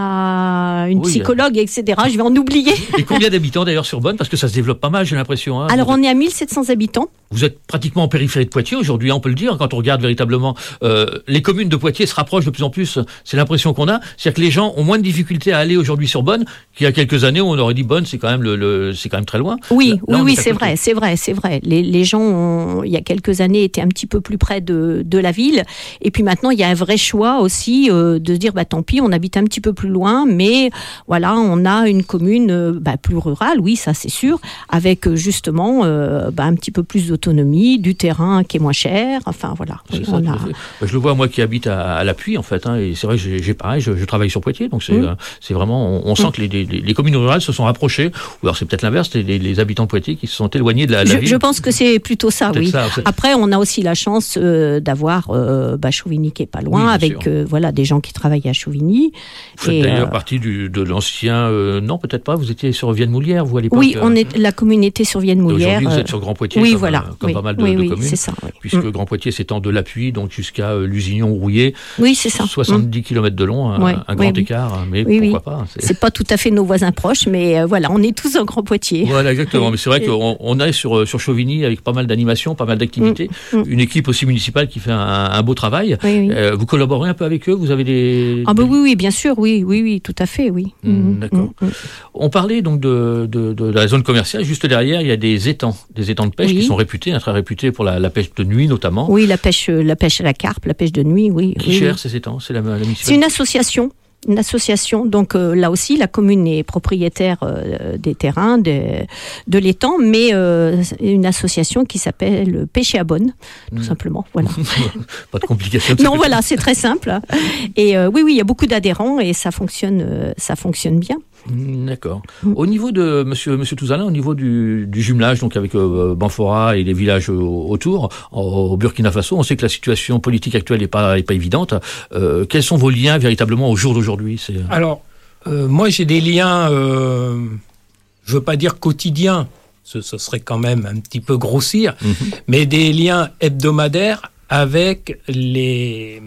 a une oui, psychologue, et cetera. Je vais en oublier. Et combien d'habitants d'ailleurs sur Bonne? Parce que ça se développe pas mal, j'ai l'impression. Hein. Alors on est à mille sept cents habitants. Vous êtes pratiquement en périphérie de Poitiers aujourd'hui, on peut le dire, quand on regarde véritablement. Euh, les communes de Poitiers se rapprochent de plus en plus, c'est l'impression qu'on a. C'est-à-dire que les gens ont moins de difficultés à aller aujourd'hui sur Bonne qu'il y a quelques années où on aurait dit Bonne, c'est quand même, le, le, c'est quand même très loin. Oui, Là, oui, là, oui, c'est c'est vrai, c'est vrai, c'est vrai. Les, les gens, ont, il y a quelques années, étaient un petit peu plus près de, de la ville. Et puis maintenant, il y a un vrai choix aussi euh, de se dire, bah, tant pis, on habite un petit peu plus loin, mais voilà, on a une commune euh, bah, plus rurale, oui, ça c'est sûr, avec euh, justement euh, bah, un petit peu plus d'autonomie, du terrain qui est moins cher, enfin voilà. C'est Oui, ça, on tout a... à fait. Je le vois, moi qui habite à, à l'Appui, en fait, hein, et c'est vrai que j'ai, j'ai pareil, je, je travaille sur Poitiers, donc c'est, Mmh. euh, c'est vraiment, on, on sent mmh. que les, les, les communes rurales se sont rapprochées, ou alors c'est peut-être l'inverse, les, les, les habitants de Poitiers qui se sont éloignés de la, la je, ville. je pense que c'est plutôt ça, Peut-être oui. ça, c'est... Après, on a aussi la chance euh, d'avoir euh, bah, Chauvigny qui est pas loin, Oui, avec euh, voilà des gens qui travaillent à Chauvigny. Vous faites et, d'ailleurs euh, partie du, de l'ancien, euh, non peut-être pas, vous étiez sur Vienne-Moulière, vous à l'époque. Oui, on euh, est la commune était sur Vienne-Moulière. Aujourd'hui, vous euh, êtes sur Grand Poitiers, oui, comme, voilà, euh, comme oui, pas mal de, oui, de oui, communes. c'est ça. Oui. Puisque Mm. Grand Poitiers s'étend de l'Appui, donc jusqu'à euh, Lusignan-Rouillé. Oui, c'est ça. soixante-dix kilomètres de long, un, Ouais, un grand oui, écart, mais oui, pourquoi oui. pas. C'est... C'est pas tout à fait nos voisins proches, mais euh, voilà, on est tous en Grand Poitiers. Voilà, exactement. Mais c'est vrai qu'on on est sur, sur Chauvigny avec pas mal d'animations, pas mal d'activités. Mm, mm. Une équipe aussi municipale qui fait un, un beau travail. Oui, oui. Euh, vous collaborez un peu avec eux? Vous avez des... Ah bah des... oui, oui, bien sûr, oui, oui, oui, tout à fait, oui. Mm, Mm, d'accord. mm, mm. On parlait donc de, de, de la zone commerciale. Juste derrière, il y a des étangs, des étangs de pêche Oui. qui sont réputés, hein, très réputés pour la, la pêche de nuit notamment. Oui, la pêche, la pêche à la carpe, la pêche de nuit, oui. Qui oui, gère oui. ces étangs? C'est la, la municipalité. C'est une association. Une association, donc euh, là aussi, la commune est propriétaire euh, des terrains, de, de l'étang, mais euh, une association qui s'appelle Pêcher à Bonne, tout Mm. simplement. Voilà. Pas de complications. Non, voilà, c'est très simple. Et euh, oui, oui, il y a beaucoup d'adhérents et ça fonctionne, euh, ça fonctionne bien. Mm, D'accord. Mm. Au niveau de Monsieur Monsieur Touzalin, au niveau du, du jumelage, donc avec euh, Banfora et les villages euh, autour, au, au Burkina Faso, on sait que la situation politique actuelle n'est pas est pas évidente. Euh, quels sont vos liens véritablement au jour d'aujourd'hui? C'est... Alors, euh, moi j'ai des liens, euh, je veux pas dire quotidiens, ce, ce serait quand même un petit peu grossir, Mhm. mais des liens hebdomadaires avec les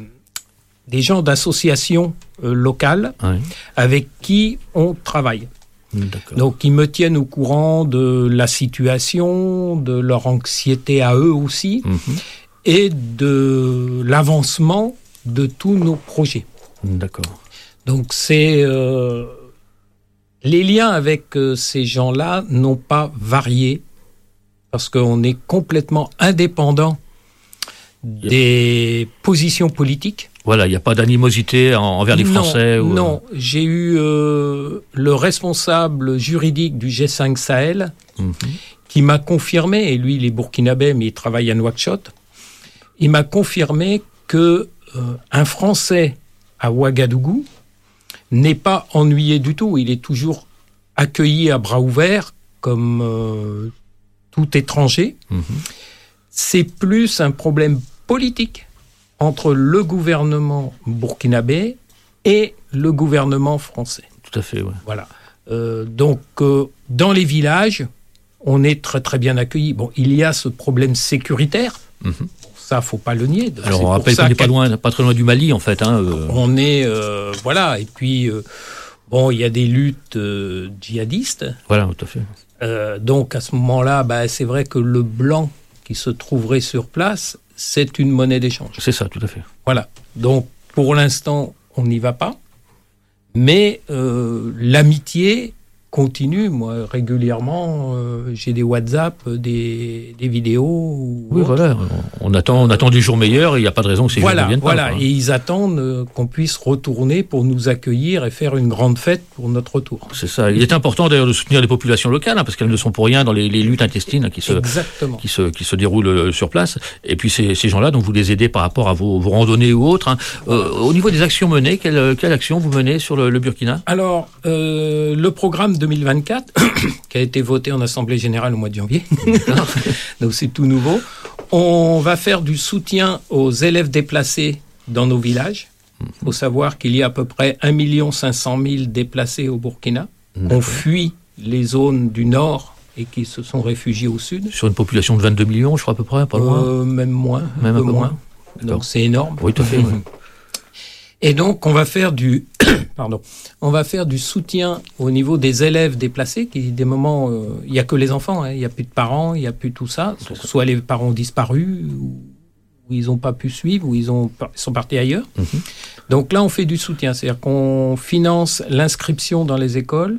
des gens d'associations euh, locales Ouais. avec qui on travaille. D'accord. Donc, ils me tiennent au courant de la situation, de leur anxiété à eux aussi, Mhm. et de l'avancement de tous nos projets. D'accord. Donc, c'est euh, les liens avec euh, ces gens-là n'ont pas varié parce qu'on est complètement indépendant des positions politiques. Voilà, il n'y a pas d'animosité en- envers les Non, Français. ou, non, j'ai eu euh, le responsable juridique du G cinq Sahel euh, mhm. qui m'a confirmé, et lui il est burkinabé mais il travaille à Nouakchott, il m'a confirmé que euh, un Français à Ouagadougou n'est pas ennuyé du tout. Il est toujours accueilli à bras ouverts comme euh, tout étranger. Mmh. C'est plus un problème politique entre le gouvernement burkinabé et le gouvernement français. Tout à fait, oui. Voilà. Euh, donc, euh, dans les villages, on est très très bien accueillis. Bon, il y a ce problème sécuritaire. Mmh. Bon, ça, faut pas le nier. Alors, c'est on rappelle qu'on n'est pas loin, pas très loin du Mali, en fait. Hein, euh... On est, euh, voilà. Et puis, euh, bon, il y a des luttes euh, djihadistes. Voilà, tout à fait. Euh, donc, à ce moment-là, bah, c'est vrai que le blanc qui se trouverait sur place, c'est une monnaie d'échange. C'est ça, tout à fait. Voilà. Donc, pour l'instant, on n'y va pas. Mais euh, l'amitié continue. Moi, régulièrement, euh, j'ai des WhatsApp, des, des vidéos. Oui, autre. Voilà. On attend, on attend du jour meilleur et il n'y a pas de raison que ces voilà, jours ne viennent voilà. pas. Voilà, et ils attendent euh, qu'on puisse retourner pour nous accueillir et faire une grande fête pour notre retour. C'est ça. Il est important d'ailleurs de soutenir les populations locales, hein, parce qu'elles ne sont pour rien dans les, les luttes intestines qui se, qui se, qui se déroulent sur place. Et puis ces, ces gens-là, donc vous les aidez par rapport à vos, vos randonnées ou autres. Hein. Euh, au niveau des actions menées, quelle, quelle action vous menez sur le, le Burkina ? Alors, euh, le programme deux mille vingt-quatre, qui a été voté en Assemblée Générale au mois de janvier, donc c'est tout nouveau. On va faire du soutien aux élèves déplacés dans nos villages. Il faut savoir qu'il y a à peu près un million cinq cent mille déplacés au Burkina. D'accord. On fuit les zones du nord et qui se sont réfugiés au sud. Sur une population de vingt-deux millions, je crois à peu près, pas loin. Euh, même moins, même un peu, un peu moins. moins. Donc c'est énorme. Oui, tout à fait. Oui. Et donc on va faire du, pardon, on va faire du soutien au niveau des élèves déplacés, qui des moments, il euh, y a que les enfants, il hein, y a plus de parents, il y a plus tout ça. Soit les parents ont disparu, ou, ou ils n'ont pas pu suivre, ou ils ont ils sont partis ailleurs. Mm-hmm. Donc là on fait du soutien, c'est-à-dire qu'on finance l'inscription dans les écoles,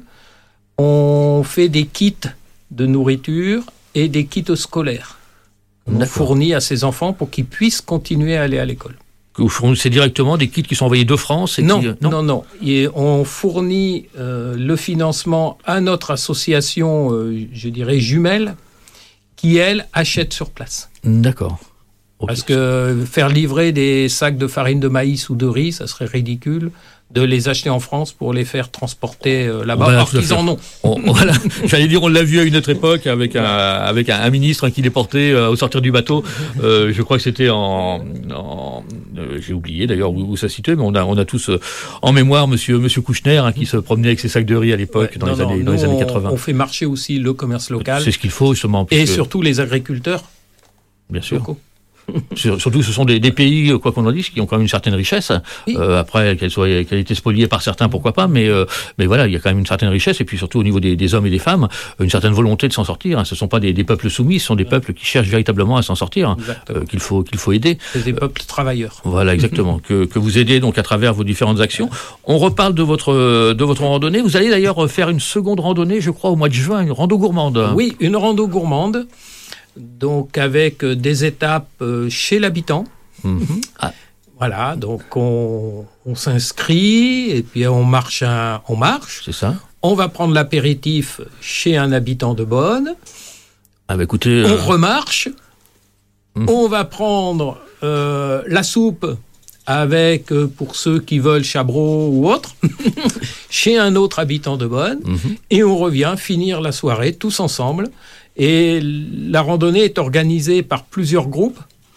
on fait des kits de nourriture et des kits scolaires. On D'accord. fournit à ces enfants pour qu'ils puissent continuer à aller à l'école. Vous fournissez directement des kits qui sont envoyés de France et non, qui, euh, non, non, non. Et on fournit euh, le financement à notre association, euh, je dirais jumelle, qui, elle, achète sur place. D'accord. Okay. Parce que faire livrer des sacs de farine de maïs ou de riz, ça serait ridicule de les acheter en France pour les faire transporter euh, là-bas, voilà, alors qu'ils en ont. On, voilà, j'allais dire, on l'a vu à une autre époque avec un, avec un, un ministre hein, qui les portait euh, au sortir du bateau. Euh, je crois que c'était en, en euh, j'ai oublié d'ailleurs où, où ça se situait, mais on a, on a tous euh, en mémoire Monsieur, Monsieur Kouchner hein, qui se promenait avec ses sacs de riz à l'époque ouais, dans, non, les, années, non, dans les années quatre-vingts. On fait marcher aussi le commerce local. C'est ce qu'il faut justement. Et surtout les agriculteurs. Bien sûr. Locaux. Surtout, ce sont des, des pays, quoi qu'on en dise, qui ont quand même une certaine richesse. Oui. Euh, après, qu'elle soit, qu'elle ait été spoliée par certains, pourquoi pas, mais, euh, mais voilà, il y a quand même une certaine richesse, et puis surtout au niveau des, des hommes et des femmes, une certaine volonté de s'en sortir. Hein. Ce ne sont pas des, des peuples soumis, ce sont des peuples qui cherchent véritablement à s'en sortir, euh, qu'il faut, qu'il faut aider. C'est des peuples travailleurs. Voilà, exactement, que, que vous aidez donc à travers vos différentes actions. On reparle de votre, de votre randonnée. Vous allez d'ailleurs faire une seconde randonnée, je crois, au mois de juin, une rando gourmande. Oui, une rando gourmande. Donc avec des étapes chez l'habitant. Mmh. Ah. Voilà, donc on, on s'inscrit et puis on marche, un, on marche. C'est ça. On va prendre l'apéritif chez un habitant de Bonn. Ah bah écoutez, on euh... remarche. Mmh. On va prendre euh, la soupe avec, euh, pour ceux qui veulent Chabreau ou autre, chez un autre habitant de Bonn. Mmh. Et on revient finir la soirée tous ensemble. Et la randonnée est organisée par plusieurs groupes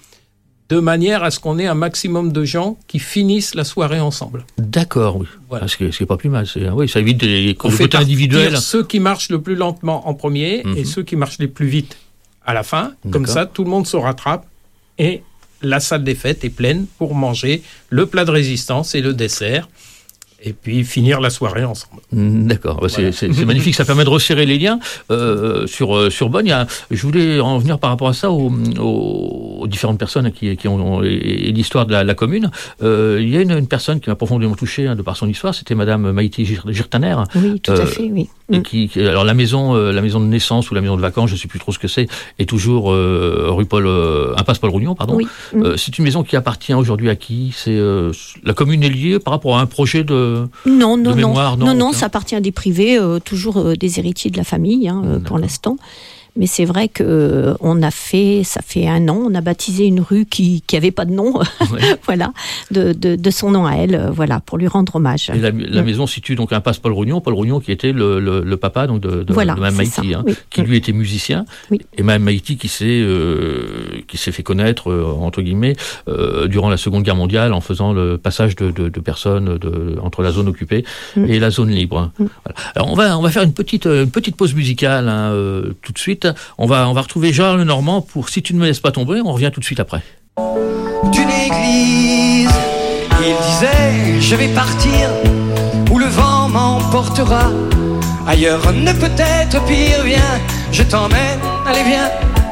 de manière à ce qu'on ait un maximum de gens qui finissent la soirée ensemble. D'accord, oui. Voilà. Ce qui n'est pas plus mal. C'est, oui, ça évite les côtés individuels. Ceux qui marchent le plus lentement en premier mm-hmm. et ceux qui marchent les plus vite à la fin. D'accord. Comme ça, tout le monde se rattrape et la salle des fêtes est pleine pour manger le plat de résistance et le dessert. Et puis finir la soirée ensemble. D'accord, voilà. c'est, c'est, c'est magnifique, ça permet de resserrer les liens. Euh, sur, sur Bonn, il y a, je voulais en venir par rapport à ça aux, aux, aux différentes personnes qui, qui ont et, et l'histoire de la, la commune. Euh, il y a une, une personne qui m'a profondément touché hein, de par son histoire, c'était Madame Maïté Girtaner. Oui, tout euh, à fait, oui. Et qui, qui, alors la maison, euh, la maison de naissance ou la maison de vacances, je ne sais plus trop ce que c'est, est toujours euh, rue Paul, euh, impasse Paul Rougnon, pardon. Oui. Euh, c'est une maison qui appartient aujourd'hui à qui ? C'est euh, la commune est liée par rapport à un projet de Non, non, de mémoire, non, non, non, non, ça appartient à des privés, euh, toujours euh, des héritiers de la famille hein, euh, pour l'instant. Mais c'est vrai que euh, on a fait, ça fait un an, on a baptisé une rue qui qui avait pas de nom, ouais. voilà, de, de de son nom à elle, euh, voilà, pour lui rendre hommage. Et la, la ouais. maison situe donc impasse Paul Rougnon, Paul Rougnon qui était le, le, le papa donc de, de, voilà, de Mme Maïti, hein, oui. qui lui était musicien, oui. et Mme Maïti qui s'est euh, qui s'est fait connaître euh, entre guillemets euh, durant la Seconde Guerre mondiale en faisant le passage de, de, de personnes de, entre la zone occupée mm. et la zone libre. Mm. Voilà. Alors on va on va faire une petite une petite pause musicale hein, euh, tout de suite. On va, on va retrouver Jean Lenormand pour Si tu ne me laisses pas tomber. On revient tout de suite après. D'une église, il disait je vais partir où le vent m'emportera. Ailleurs ne peut être pire, viens, je t'emmène, allez viens,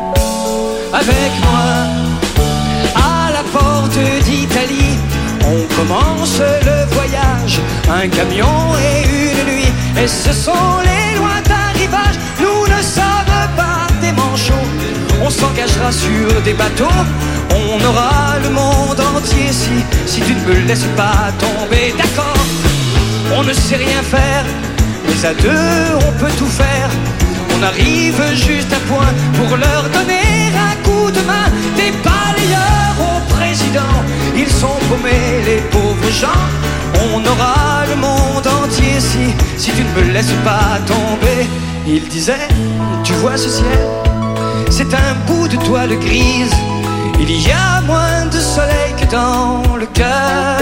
avec moi. À la porte d'Italie, on commence le voyage. Un camion et une nuit, et ce sont les lointains rivages. Nous ne sommes pas des manchots, on s'engagera sur des bateaux. On aura le monde entier si, si tu ne me laisses pas tomber. D'accord, on ne sait rien faire, mais à deux on peut tout faire. On arrive juste à point pour leur donner un coup de main. Des balayeurs au président, ils sont paumés les pauvres gens. On aura le monde entier si, si tu ne me laisses pas tomber. Il disait, tu vois ce ciel, c'est un bout de toile grise. Il y a moins de soleil que dans le cœur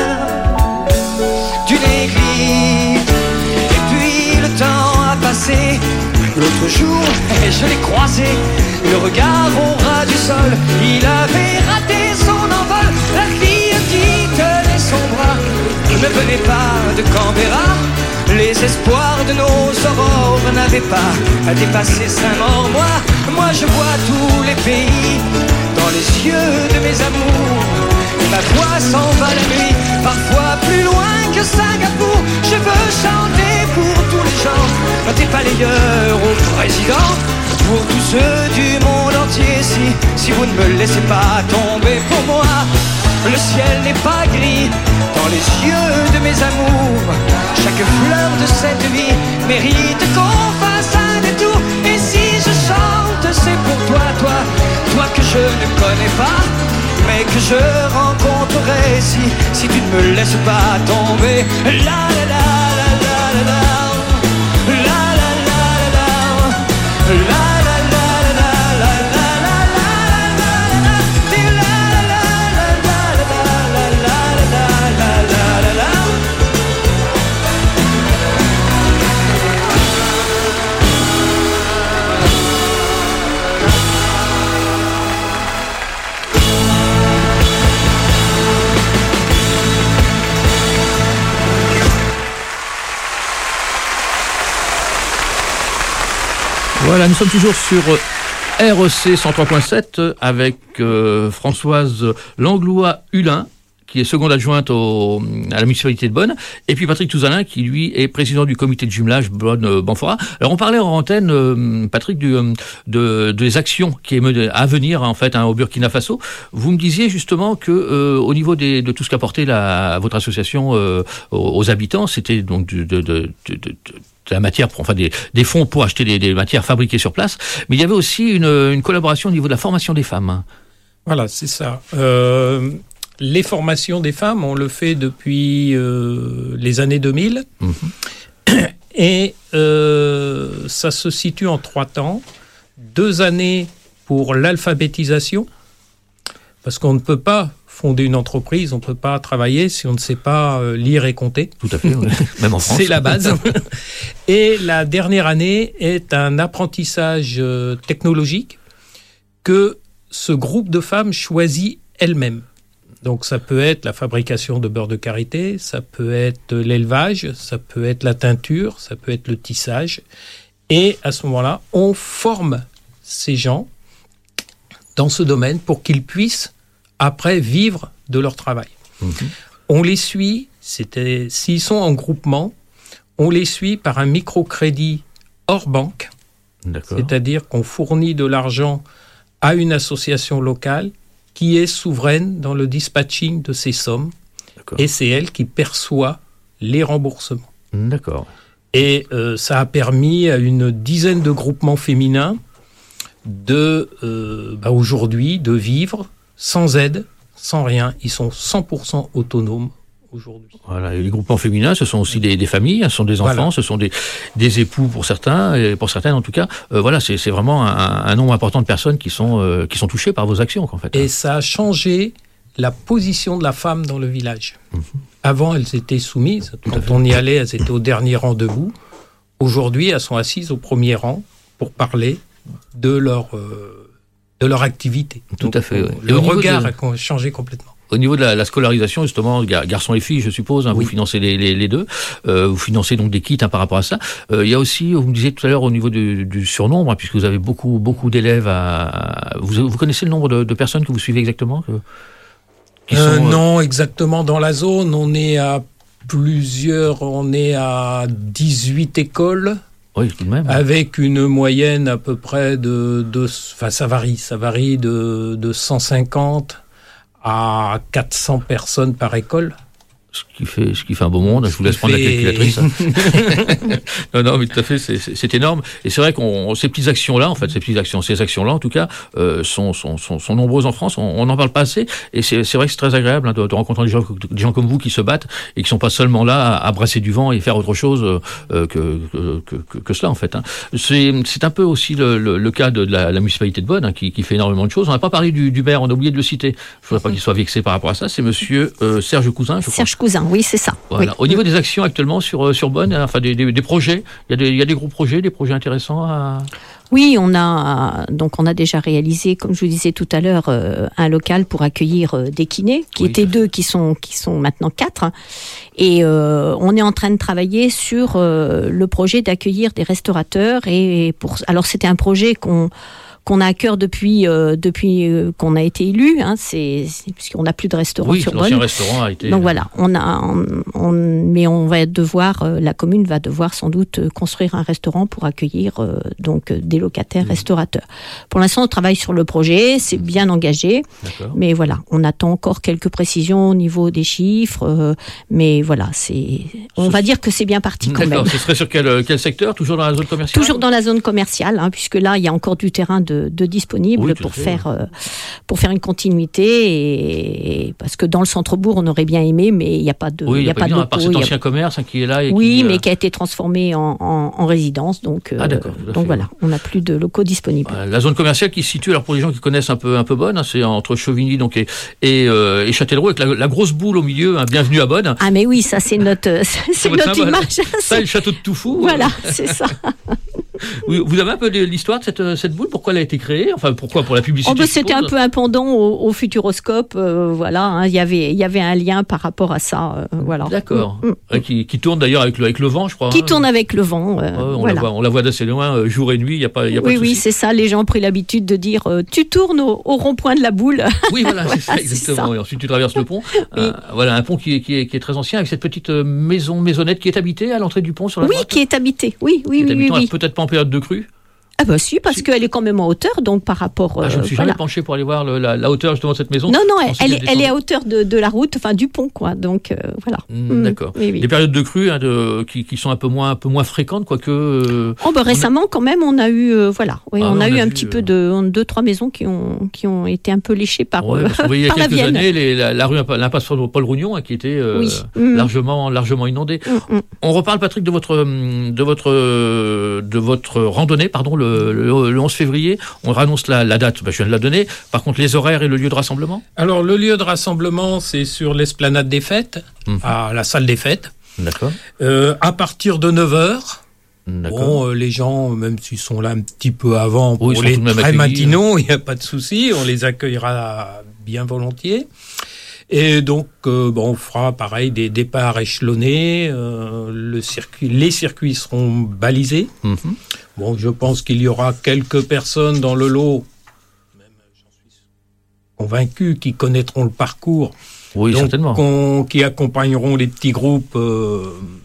d'une église. Et puis le temps a passé. L'autre jour, je l'ai croisé, le regard au ras du sol. Il avait raté son envol. La fille qui tenait son bras ne venait pas de Canberra. Les espoirs de nos aurores n'avaient pas à dépasser Saint-Maur. Moi, moi je vois tous les pays dans les yeux de mes amours. Ma voix s'en va la nuit, parfois plus loin que Singapour. Je veux chanter pour tous les gens, des balayeurs au président, pour tous ceux du monde entier. Si, si vous ne me laissez pas tomber, pour moi, le ciel n'est pas gris dans les yeux de mes amours. Chaque fleur de cette vie mérite qu'on fasse un détour. Et si je chante, c'est pour toi, toi, toi que je ne connais pas, mais que je rencontrerai si, si tu ne me laisses pas tomber. La la la la la la la. La la la la la. La la la la la la la la la. Voilà, nous sommes toujours sur R E C cent trois point sept avec euh, Françoise Langlois-Hulin, qui est seconde adjointe au, à la municipalité de Bonn, et puis Patrick Touzalin, qui lui est président du comité de jumelage Bonn-Banfora. Alors on parlait en antenne, euh, Patrick, du, de, des actions qui est à venir en fait hein, au Burkina Faso. Vous me disiez justement que euh, au niveau des, de tout ce qu'apportait la, votre association euh, aux, aux habitants, c'était donc de, de, de, de, de de la matière, pour, enfin des, des fonds pour acheter des, des matières fabriquées sur place, mais il y avait aussi une, une collaboration au niveau de la formation des femmes. Voilà, c'est ça. Euh, les formations des femmes, on le fait depuis euh, les années deux mille, mmh. et euh, ça se situe en trois temps. Deux années pour l'alphabétisation, parce qu'on ne peut pas fonder une entreprise, on ne peut pas travailler si on ne sait pas euh, lire et compter. Tout à fait, même en France. C'est la base. Et la dernière année est un apprentissage euh, technologique que ce groupe de femmes choisit elles-mêmes. Donc ça peut être la fabrication de beurre de karité, ça peut être l'élevage, ça peut être la teinture, ça peut être le tissage. Et à ce moment-là, on forme ces gens dans ce domaine pour qu'ils puissent après vivre de leur travail. Mmh. On les suit, c'était, s'ils sont en groupement, on les suit par un microcrédit hors banque. D'accord. C'est-à-dire qu'on fournit de l'argent à une association locale qui est souveraine dans le dispatching de ces sommes. D'accord. Et c'est elle qui perçoit les remboursements. D'accord. Et euh, ça a permis à une dizaine de groupements féminins de euh, bah aujourd'hui de vivre sans aide, sans rien. Ils sont cent pour cent autonomes aujourd'hui. Voilà, et les groupements féminins, ce sont aussi des, des familles, ce sont des enfants, Voilà. ce sont des, des époux pour certains, et pour certaines en tout cas. Euh, voilà, c'est, c'est vraiment un, un nombre important de personnes qui sont, euh, qui sont touchées par vos actions, en fait. Et ça a changé la position de la femme dans le village. Mmh. Avant, elles étaient soumises. Quand on y allait, elles étaient au dernier rang debout. Aujourd'hui, elles sont assises au premier rang pour parler de leur, euh, de leur activité. Tout Donc, à fait. Ouais. Le regard de... a changé complètement. Au niveau de la, la scolarisation, justement, gar, garçons et filles, je suppose, hein, oui. Vous financez les, les, les deux, euh, vous financez donc des kits hein, par rapport à ça. Euh, il y a aussi, vous me disiez tout à l'heure, au niveau du, du surnombre, hein, puisque vous avez beaucoup, beaucoup d'élèves à... Vous, vous connaissez le nombre de, de personnes que vous suivez exactement que, qui euh, sont, euh... Non, exactement. Dans la zone, on est à plusieurs, on est à dix-huit écoles. Oui, tout de même. Avec une moyenne à peu près de... de enfin, ça varie, ça varie de, de cent cinquante à quatre cents personnes par école. Ce qui fait, ce qui fait un beau monde. Je vous laisse prendre fait... la calculatrice. non, non, mais tout à fait, c'est, c'est, c'est énorme. Et c'est vrai qu'on, ces petites actions-là, en fait, ces petites actions, ces actions-là, en tout cas, euh, sont, sont, sont, sont nombreuses en France. On n'en parle pas assez. Et c'est, c'est vrai que c'est très agréable hein, de, de rencontrer des gens, des gens comme vous qui se battent et qui sont pas seulement là à, à brasser du vent et faire autre chose euh, que, que, que, que cela, en fait. Hein. C'est, c'est un peu aussi le, le, le cas de la, la municipalité de Bonn, hein, qui, qui fait énormément de choses. On n'a pas parlé du, du maire, on a oublié de le citer. Je voudrais pas qu'il soit vexé par rapport à ça. C'est monsieur euh, Serge Cousin, je crois. Serge Cousin, oui, c'est ça. Voilà. Oui. Au niveau des actions actuellement sur, sur Bonn, enfin des, des, des projets, il y, a des, il y a des gros projets, des projets intéressants à... Oui, on a donc on a déjà réalisé, comme je vous disais tout à l'heure, euh, un local pour accueillir euh, des kinés, qui oui, étaient deux, qui sont qui sont maintenant quatre, et euh, on est en train de travailler sur euh, le projet d'accueillir des restaurateurs. Et pour alors c'était un projet qu'on qu'on a à cœur depuis euh, depuis euh, qu'on a été élu, hein, c'est, c'est puisqu'on n'a plus de restaurant oui, sur Bonn. L'ancien restaurant a été. Donc voilà, on a, on, on, mais on va devoir, euh, la commune va devoir sans doute construire un restaurant pour accueillir euh, donc des locataires mmh. restaurateurs. Pour l'instant, on travaille sur le projet, c'est mmh. bien engagé, D'accord. mais voilà, on attend encore quelques précisions au niveau des chiffres, euh, mais voilà, c'est, on Ce... va dire que c'est bien parti quand D'accord. même. Ce serait sur quel quel secteur? Toujours dans la zone commerciale? Toujours dans la zone commerciale, hein, puisque là, il y a encore du terrain de De, de disponible oui, pour faire euh, pour faire une continuité, et, et parce que dans le centre-bourg on aurait bien aimé, mais il n'y a pas de oui, il y a pas de locaux, à part cet ancien a... commerce hein, qui est là et oui qui, mais euh... qui a été transformé en, en, en résidence, donc euh, ah, d'accord, donc voilà, on n'a plus de locaux disponibles. Voilà, la zone commerciale qui se situe, alors pour les gens qui connaissent un peu un peu Bonn, hein, c'est entre Chauvigny donc et et, euh, et Châtellerault, avec la, la grosse boule au milieu, hein, bienvenue à Bonn. Ah mais oui, ça c'est notre c'est, c'est notre symbole. Image. Ça et le château de Toufou. Voilà, c'est ça. Vous avez un peu l'histoire de cette, cette boule, pourquoi elle a été créée? Enfin, pourquoi? Pour la publicité? Oh ben, c'était un peu un pendant au, au Futuroscope, euh, voilà. Hein, il y avait, il y avait un lien par rapport à ça, euh, voilà. D'accord. Mm. Euh, qui, qui tourne d'ailleurs avec le, avec le vent, je crois. Qui hein. tourne avec le vent. Euh, ouais, on, voilà. la voit, on la voit d'assez loin, euh, jour et nuit. Il y a pas, il y a pas oui, de oui, souci. c'est ça. Les gens ont pris l'habitude de dire, euh, tu tournes au, au rond-point de la boule. Oui, voilà, c'est ça, c'est exactement. ça. Et ensuite, tu traverses le pont. Oui. Euh, voilà, un pont qui est, qui est, qui est très ancien, avec cette petite maison, maisonnette qui est habitée à l'entrée du pont sur la oui, droite. Oui, qui est habitée. Oui, oui, qui oui, est oui, oui. Peut-être pas en période de crue. Ah bah si, parce si. qu'elle est quand même en hauteur, donc par rapport... Ah, je me suis euh, jamais voilà. penché pour aller voir le, la, la hauteur justement de cette maison. Non, non, elle, elle, est, elle est à hauteur de, de la route, enfin du pont, quoi. Donc euh, voilà. Mmh, d'accord. Oui, oui. Des périodes de crue hein, de, qui, qui sont un peu moins, un peu moins fréquentes, quoique... Euh, oh bah récemment, a... quand même, on a eu... Euh, voilà. Oui, ah, on, on a, a eu vu, un petit euh... peu de... Deux, trois maisons qui ont, qui ont été un peu léchées par, ouais, euh, parce vous voyez, par il y a quelques la années, les, la, la rue, l'impasse Paul Rougnon, hein, qui était euh, oui. largement, largement inondée. Mmh. On reparle, Patrick, de votre, de votre, de votre randonnée, pardon, le, le, le onze février. On annonce la, la date, ben, je viens de la donner. Par contre, les horaires et le lieu de rassemblement? Alors, le lieu de rassemblement, c'est sur l'esplanade des fêtes, mmh. à la salle des fêtes. D'accord. Euh, à partir de neuf heures. D'accord. Bon, euh, les gens, même s'ils sont là un petit peu avant, pour oui, les très matinaux, il n'y a pas de souci, on les accueillera bien volontiers. Et donc, euh, bon, on fera pareil des départs échelonnés, euh, le circuit, les circuits seront balisés. Mmh. Bon, je pense qu'il y aura quelques personnes dans le lot, même j'en suis convaincu, qui connaîtront le parcours. Oui, donc, certainement. Qu'on, qui accompagneront les petits groupes euh,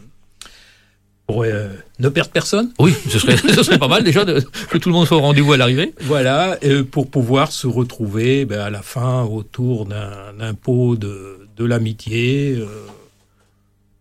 pour euh, ne perdre personne. Oui, ce serait, ce serait pas mal déjà de, que tout le monde soit au rendez-vous à l'arrivée. Voilà, euh, pour pouvoir se retrouver ben, à la fin autour d'un, d'un pot de, de l'amitié. Euh,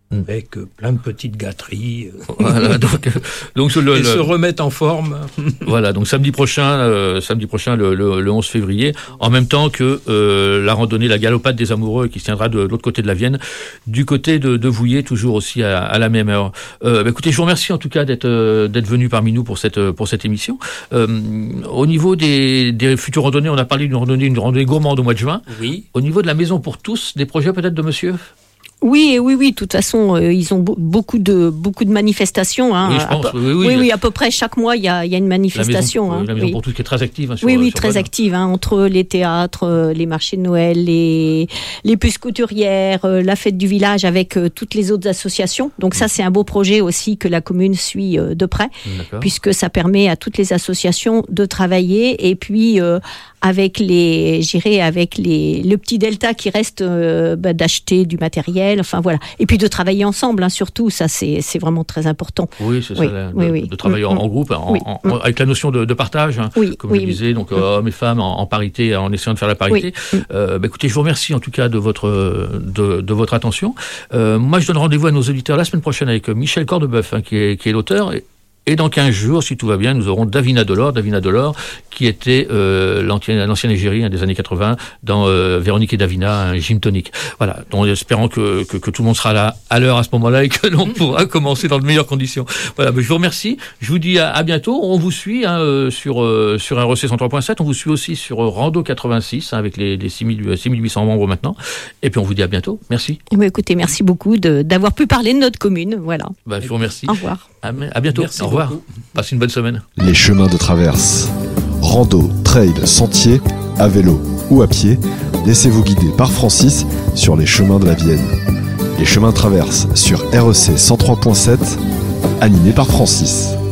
avec euh, plein de petites gâteries. euh, Voilà, donc, euh, donc le, et le- se remettre en forme. voilà, donc samedi prochain, euh, samedi prochain, le, le, le onze février, en même temps que euh, la randonnée, la galopade des amoureux, qui se tiendra de, de l'autre côté de la Vienne, du côté de, de Vouillé, toujours aussi à, à la même heure. Euh, bah, écoutez, je vous remercie en tout cas d'être euh, d'être venu parmi nous pour cette pour cette émission. Euh, au niveau des, des futures randonnées, on a parlé d'une randonnée, une randonnée gourmande au mois de juin. Oui. Au niveau de la maison pour tous, des projets peut-être de monsieur? Oui, oui, oui. De toute façon, euh, ils ont be- beaucoup de beaucoup de manifestations. Hein, Oui, je à pense, peu- oui, oui. oui, oui, à peu près chaque mois, il y a, il y a une La maison, manifestation. euh, hein, la maison oui. pour tous qui est très active. Hein, sur, Oui, oui, sur très Bonne. active, hein, entre les théâtres, euh, les marchés de Noël, les, les puces couturières, euh, la fête du village avec euh, toutes les autres associations. Donc ça, c'est un beau projet aussi que la commune suit euh, de près, D'accord. puisque ça permet à toutes les associations de travailler et puis euh, avec les, j'irai avec les, le petit delta qui reste euh, bah, d'acheter du matériel, enfin voilà, et puis de travailler ensemble, hein, surtout, ça c'est c'est vraiment très important. Oui, c'est Oui, ça, la- oui, de, oui. de travailler en, Mm, en groupe, en- oui, en- mm. avec la notion de, de partage, hein, Oui, comme oui, je oui. disais, donc Mm. euh, hommes et femmes en, en parité, en essayant de faire la parité. Oui. Euh, bah, écoutez, je vous remercie en tout cas de votre de, de votre attention. Euh, moi, je donne rendez-vous à nos auditeurs la semaine prochaine avec euh, Michel Cordebeuf, hein, qui est, qui est l'auteur. Et, et dans quinze jours, si tout va bien, nous aurons Davina Delors, Davina Delors, qui était euh, l'ancienne, l'ancienne égérie hein, des années quatre-vingts dans euh, Véronique et Davina, un gym tonic. Voilà, donc espérons que, que, que tout le monde sera là à l'heure à ce moment-là et que l'on pourra commencer dans de meilleures conditions. Voilà, mais je vous remercie. Je vous dis à, à bientôt. On vous suit hein, euh, sur euh, sur R E C cent trois point sept. On vous suit aussi sur euh, Rando quatre-vingt-six hein, avec les, les six mille huit cents membres maintenant. Et puis on vous dit à bientôt. Merci. Eh bien, écoutez, merci beaucoup de- d'avoir pu parler de notre commune. Voilà. Bah, je vous remercie. Au revoir. À, à bientôt. Merci Au revoir. beaucoup. Passez une bonne semaine. Les chemins de traverse. Rando, trail, sentier, à vélo ou à pied, laissez-vous guider par Francis sur les chemins de la Vienne. Les chemins de traverse sur R E C cent trois point sept, animé par Francis.